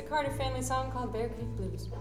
Carter family song called Bear Creek Blues.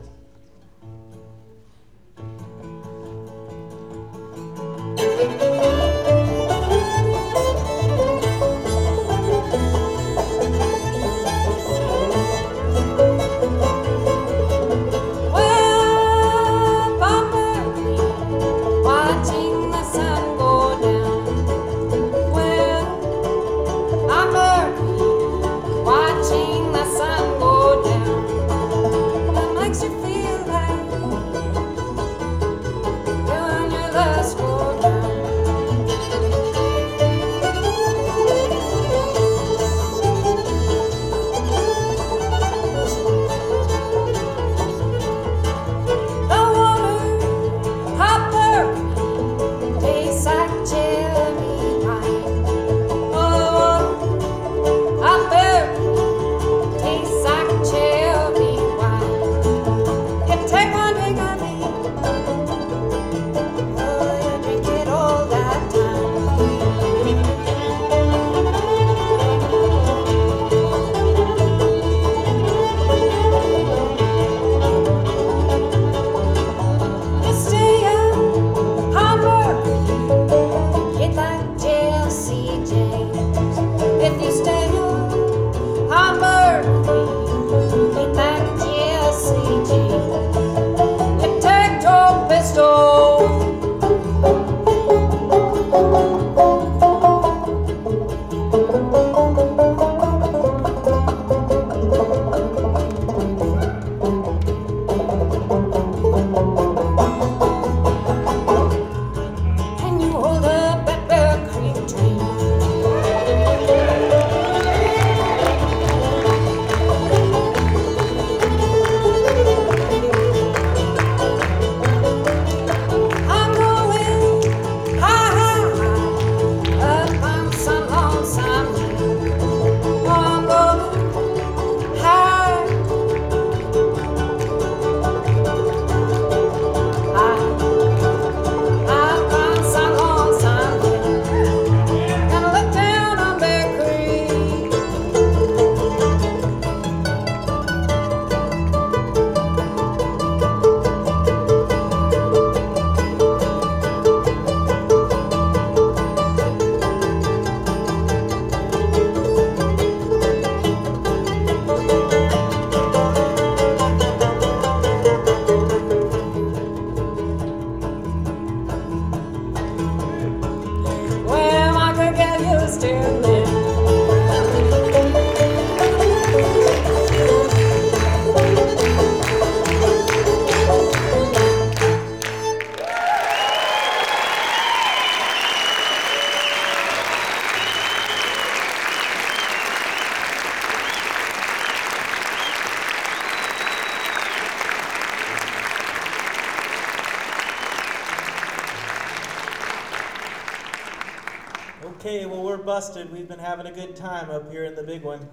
Okay, well, we're busted. We've been having a good time up here in the big one.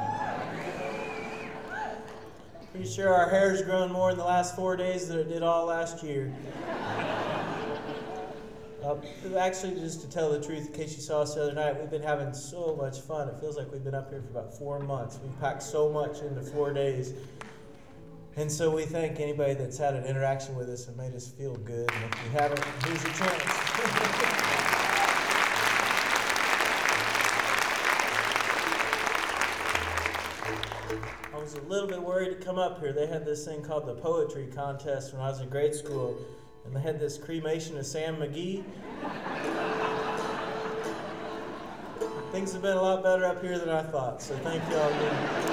Pretty sure our hair's grown more in the last 4 days than it did all last year. Actually, just to tell the truth, in case you saw us the other night, we've been having so much fun. It feels like we've been up here for about 4 months. We've packed so much into 4 days. And so we thank anybody that's had an interaction with us and made us feel good. And if you haven't, here's your chance. I was a little bit worried to come up here. They had this thing called the poetry contest when I was in grade school, and they had this cremation of Sam McGee. Things have been a lot better up here than I thought, so thank you all again.